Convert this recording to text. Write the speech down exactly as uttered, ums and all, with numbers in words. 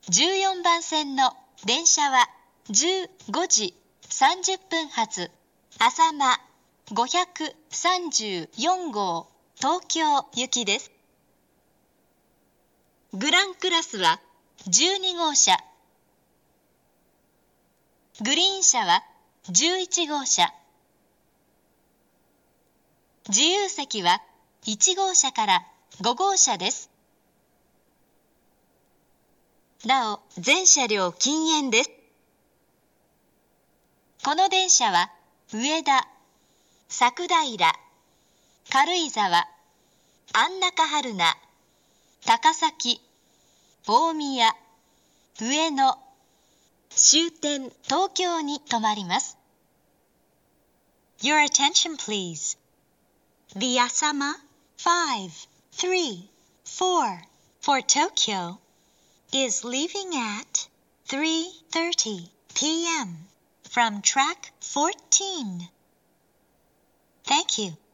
じゅうよんばん線の電車はじゅうごじさんじゅっぷん発朝間ごひゃくさんじゅうよん号東京行きです。グランクラスはじゅうに号車、グリーン車はじゅういち号車、自由席はいち号車からご号車です。なお、全車両禁煙です。この電車は上田、佐久平、軽井沢、安中春名、高崎、大宮、上野、終点東京に停まります。Your attention please. The Asama five three four for Tokyo is leaving at three thirty p m from track fourteen. Thank you.